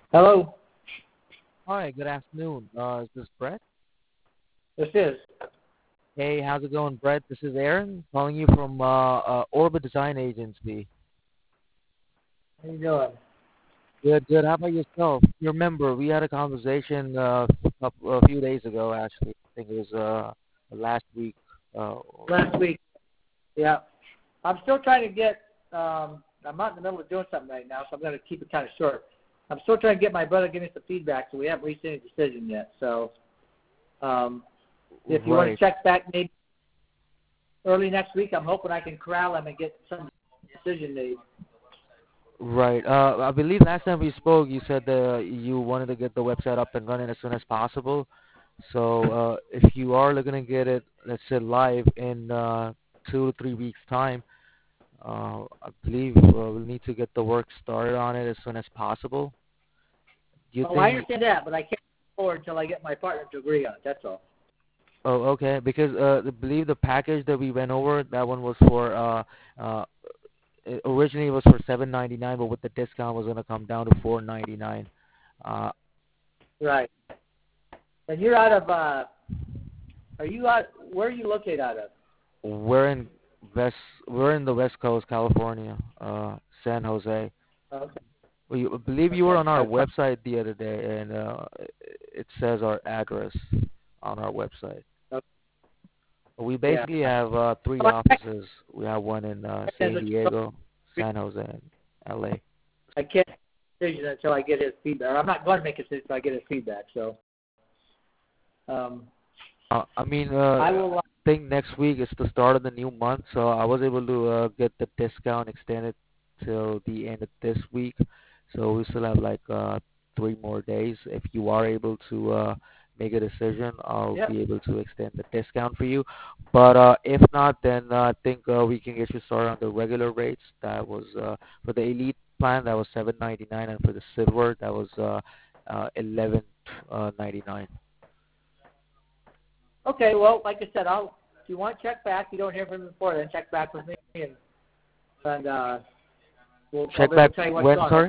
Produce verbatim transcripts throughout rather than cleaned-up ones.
Hello, Hi, good afternoon. Uh, is this Brett? this is. Hey, how's it going, Brett? This is Aaron calling you from uh, uh, Orbit Design Agency. How you doing? Good, good. How about yourself? You remember we had a conversation uh, a couple- a few days ago, actually. I think it was uh, last week. Uh, Last week, yeah. I'm still trying to get. Um, I'm not in the middle of doing something right now, so I'm going to keep it kind of short. I'm still trying to get my brother to give me some feedback, so we haven't reached any decision yet. So, um, if you want to right, check back maybe early next week, I'm hoping I can corral him and get some decision made. right. Uh, I believe last time we spoke, you said that you wanted to get the website up and running as soon as possible. So uh, if you are looking to get it, let's say live in uh, two to three weeks' time, Uh, I believe uh, we'll need to get the work started on it as soon as possible. Do you Oh, I think? understand that, but I can't move forward until I get my partner to agree on it. That's all. Oh, okay. Because uh, I believe the package that we went over, that one was for uh, uh, it originally it was for seven ninety nine, but with the discount was going to come down to four ninety nine. Uh, Right. And you're out of. Uh, are you out? Where are you located out of? we're in West, we're in the West Coast, California, uh, San Jose. Okay. We I believe you were Okay. on our That's fine. website the other day, and uh, it says our address on our website. Okay. We Yeah. basically have uh, three Well, I offices. We have one in uh, can't San Diego, San Jose, and L A. I can't make a decision until I get his feedback. I'm not going to make a decision until I get his feedback. So, um, Uh, I mean, uh, I will. Uh, I think next week is the start of the new month, so I was able to uh, get the discount extended till the end of this week. So we still have like uh, three more days. If you are able to uh, make a decision, I'll yep. be able to extend the discount for you. But uh, if not, then uh, I think uh, we can get you started on the regular rates. That was uh, for the elite plan, that was seven ninety nine, and for the silver, that was uh, uh, eleven ninety nine. Okay. Well, like I said, I'll. If you want to check back, you don't hear from me before, then check back with me, and and uh, we'll I'll Check be able back to tell you what's when, going on. sorry?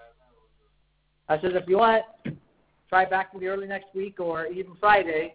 I said, if you want, try back with me early next week or even Friday.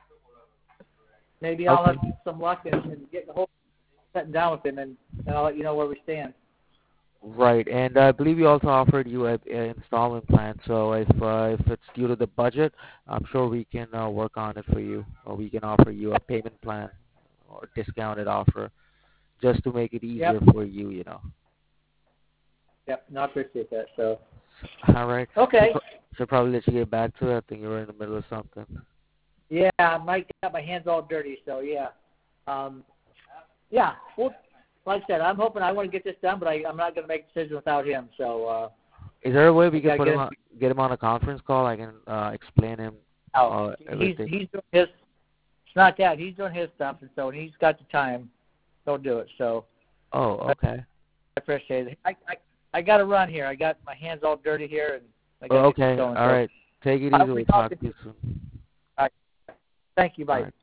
Maybe I'll Okay. have some luck and, and get the whole sitting down with him, and, and I'll let you know where we stand. Right, and I believe we also offered you a, a installment plan. So if uh, if it's due to the budget, I'm sure we can uh, work on it for you, or we can offer you a payment plan or discounted offer just to make it easier Yep. for you. You know. Yep. No, I appreciate that. So. All right. Should, Okay. pro- should probably let you get back to it. I think you were in the middle of something. Yeah, I might got my hands all dirty, so yeah. Um, yeah, well, like I said, I'm hoping I want to get this done, but I, I'm not going to make a decision without him. So uh, Is there a way I we got can to put get him him on, get him on a conference call? I can uh, explain him out. uh, He's everything. he's doing his. It's not that he's doing his stuff, and so when he's got the time, he'll do it. So Oh, I okay. appreciate it. I I, I got to run here. I got my hands all dirty here, and I got Oh, to get this okay. going. All So right. Take it I'll easy. be We'll talk talking to to you you. soon. All right. Thank you. All Bye. right.